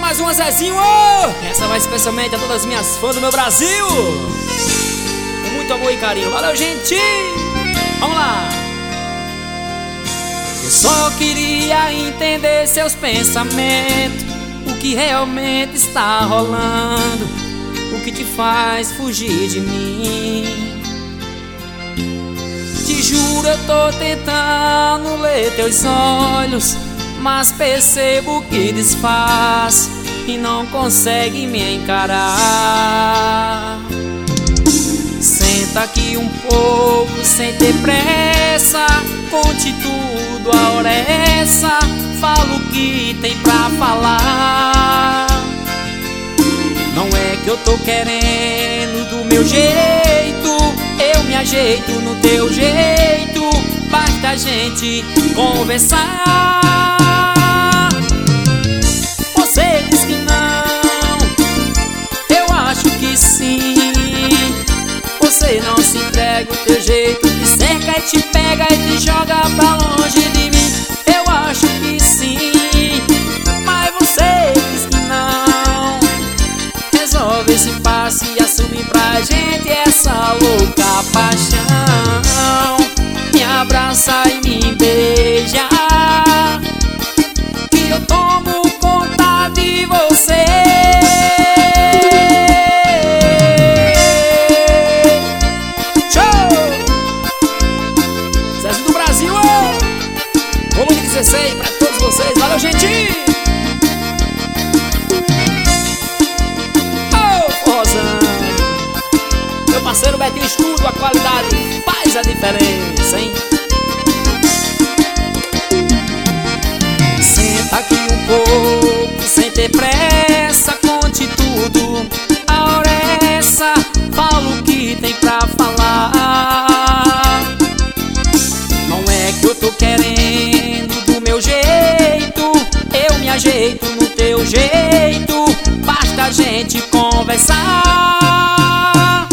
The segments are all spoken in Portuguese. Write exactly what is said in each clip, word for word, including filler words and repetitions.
mais uma, Zezinho. Oh! Essa vai especialmente a todas as minhas fãs do meu Brasil. Com muito amor e carinho. Valeu, gente. Vamos lá. Eu só queria entender seus pensamentos, o que realmente está rolando, o que te faz fugir de mim. Te juro, eu tô tentando ler teus olhos, mas percebo que desfaz e não consegue me encarar. Senta aqui um pouco sem ter pressa, conte tudo, a hora é essa, fala o que tem pra falar. Não é que eu tô querendo do meu jeito, eu me ajeito no teu jeito, basta a gente conversar. Você diz que não, eu acho que sim. Você não se entrega o teu jeito, te cerca e te pega e te joga pra longe de mim. Eu acho que sim, mas você diz que não. Resolve esse passe e assume pra gente essa louca paixão. Me abraça e me beija, que eu tomo conta de você. Volume dezesseis pra todos vocês, valeu, gente! Oh, forrozão! Meu parceiro Betinho Escudo, a qualidade faz a diferença, hein? Senta aqui um pouco, sem ter pressa, conte tudo, a hora é essa, fala o que tem pra falar. Não é que eu tô querendo do meu jeito, eu me ajeito no teu jeito, basta a gente conversar.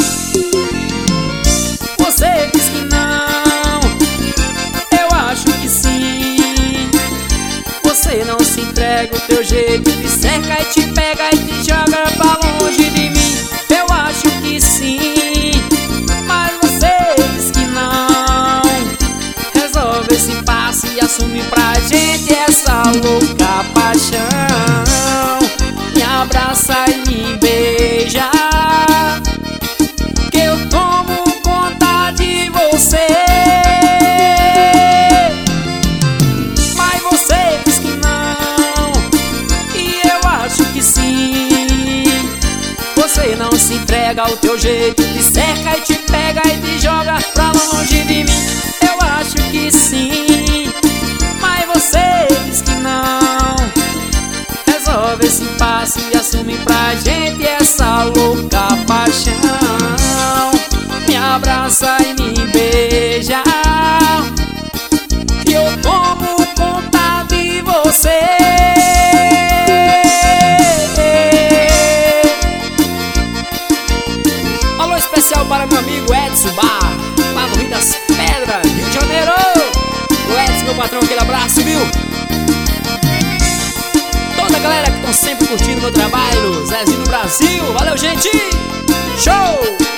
Você diz que não, eu acho que sim. Você não se entrega o teu jeito, te cerca e te pega e te joga pra longe de mim. Eu acho que sim, mas você diz que não. Resolve esse impasse e assume pra gente essa louca paixão. Me abraça e me beija, que eu tomo conta de você. Mas você diz que não, e eu acho que sim. Você não se entrega ao teu jeito, te cerca e te pega e te joga pra longe de mim. Eu acho que sim, mas você diz que não. Resolve esse impasse e assume pra gente essa louca paixão. Me abraça e me beija, que eu tomo conta de você. Alô especial para meu amigo Edson Bar, lá no Rio das Pedras, Rio de Janeiro. O Edson, meu patrão, aquele abraço, viu? Toda a galera que estão sempre curtindo meu trabalho, Zezinho do Brasil. Valeu, gente! Show!